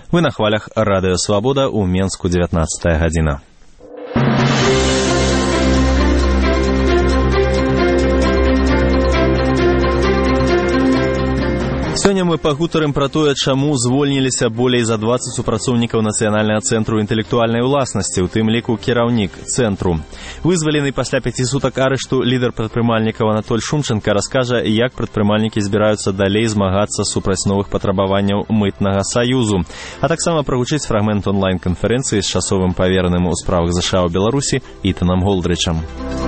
Вы на хвалях Радыё Свабода, у Менску 19 гадзіна. Сёння мы пагутарым пра тое, чаму звольніліся болей за 20 супрацоўнікаў Нацыянальнага цэнтру інтэлектуальнай уласнасці, у тым ліку кіраўнік цэнтру. Вызвалены пасля 5 сутак арышту лідар прадпрымальнікаў Анатоль Шумченка раскажа, як прадпрымальнікі збіраюцца далей змагацца супраць новых патрабаванняў мытнага саюзу. А таксама прагучыць фрагмент онлайн-канферэнцыі з часовым павераным у справах ЗША ў Беларусі Ітанам Голдрычам.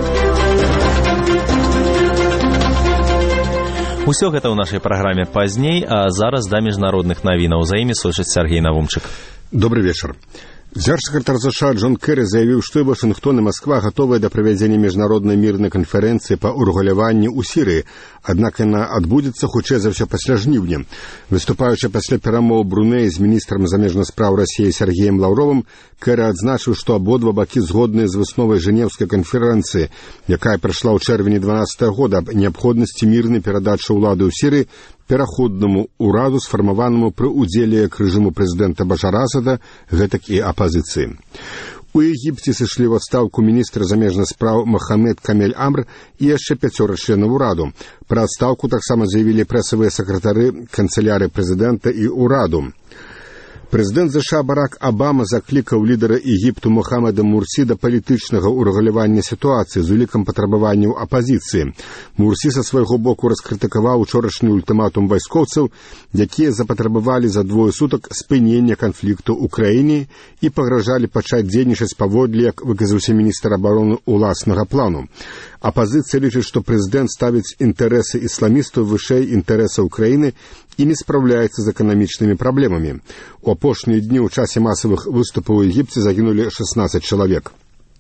Усё гэта ў нашай праграме пазней, а зараз да міжнародных навінаў. За імі сочыць Сергей Навумчык. Добрый вечер. Генсекретарь США Джон Керри заявил, что и Вашингтон и Москва готовы до проведения международной мирной конференции по урегулированию у Сирии, однако она отбудется хутчэй за все пасля жніўня. Выступаючы пасля перамоў Брунеі з міністрам замежных спраў России Сергеем Лавровым, Керри адзначыў, што абодва бакі згодныя з высновай Женевскай канферэнцыі, якая прайшла ў чэрвені 12 года аб неабходнасці мірнай перадачы ўлады ў Сірыі пераходнаму ўраду, сфармаванаму пры ўдзеле к рэжыму прэзідэнта Башара Асада, гэтак і апазіцыі. У Егіпце сышлі ў адстаўку міністра замежных спраў Мохаммед Камель Амр і яшчэ 5 членаў ураду. Пра адстаўку таксама заявілі прэсавыя сакратары канцыляры прэзідэнта і ўраду. Прэзідэнт США Барак Абама заклікаў лідара Егіпту Мухаммеда Мурсі да палітычнага ўрэгулявання сітуацыі з улікам патрабаванняў апазіцыі. Мурсі са свайго боку раскрытыкаваў учорашні ультыматум вайскоўцаў, якія запатрабавалі за 2 сутак спынення канфлікту ў краіне і пагражалі пачаць дзейнічаць паводле, як выказаўся міністр абароны, уласнага плану. Апазіцыя лічыць, што прэзідэнт ставіць інтарэсы ісламістаў вышэй інтарэсаў краіны і не спраўляецца з эканамічнымі праблемамі. У апошнія дні ў часе масавых выступаў у Егіпце загінулі 16 чалавек.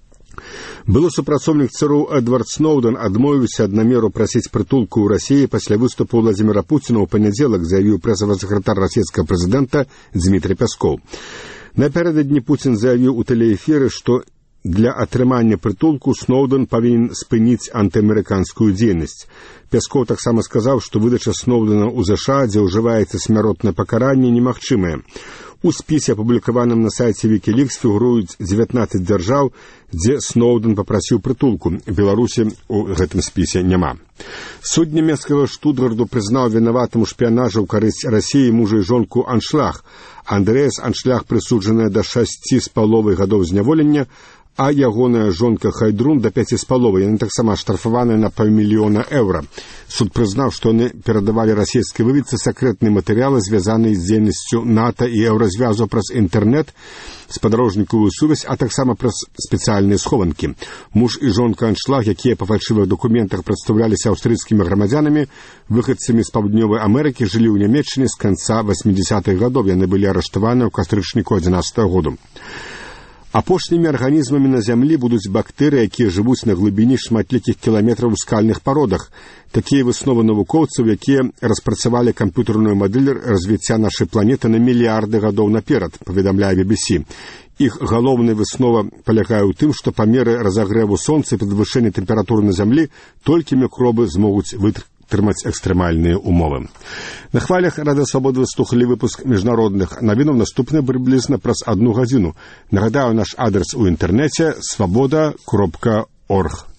Былы супрацоўнік ЦРУ Эдвард Сноуден адмовіўся ад намеру прасіць прытулку ў Расіі пасля выступу Владзіміра Пуціна ў панядзелак, заявіў прэсавы сакратар расійскага прэзідэнта Дмітрый Пяскоў. Напярэдадні Пуцін заявіў у тэлеэфіры, што для атрымання прытулку Сноуден павінен спыніць антыамерыканскую дзейнасць. Пяскоў таксама сказаў, што выдача Сноудена ў ЗША, дзе ўжываецца смяротнае пакаранне, немагчымае. У спісе, апублікаваным на сайце Wikileaks, фігуруюць 19 дзяржаў, дзе Сноуден папрасіў прытулку. Беларусі ў гэтым спісе няма. Суд нямецкага Штутгарду прызнаў вінаватым у шпіянажы ў карысць Расіі мужа і жонку Аншлаг. Андрэас Аншлаг прысуджаная да 6,5 гадоў зняволення, а ягоная жонка Хайдрун да 5,5. Яны таксама штрафаваныя на $500 000. Суд прызнаў, што яны перадавалі расійскай выведцы сакрэтныя матэрыялы, звязаныя з дзейнасцю НАТО і еўразвязу праз інтэрнэт, спадарожнікавую сувязь, а таксама праз спецыяльныя схованкі. Муж і жонка Аншлаг, якія па фальшывых дакументах прадстаўляліся аўстрыйскімі грамадзянамі, выхадцамі з Паўднёвай Амерыкі, жылі ў Нямецчыне з канца 80-х гадоў. Яны былі арыштаваны ў кастрычніку 11 году. Апошнімі арганізмамі на зямлі будуць бактэрыі, якія жывуць на глыбіні шматлікіх кіламетраў у скальных пародах. Такія высновы навукоўцаў, якія распрацавалі камп'ютарную мадэль развіцця нашай планеты на мільярды гадоў наперад, паведамляе BBC. Іх галоўная выснова палягае ў тым, што па меры разагрэву сонца і падвышэння тэмпературы на зямлі толькі мікробы змогуць вытрымаць экстрэмальныя умовы. На хвалях Радыё Свабода слухалі выпуск міжнародных навінаў, наступны прыблізна праз 1 гадзіну. Нагадаю, наш адрес у інтэрнэце свабода.орг.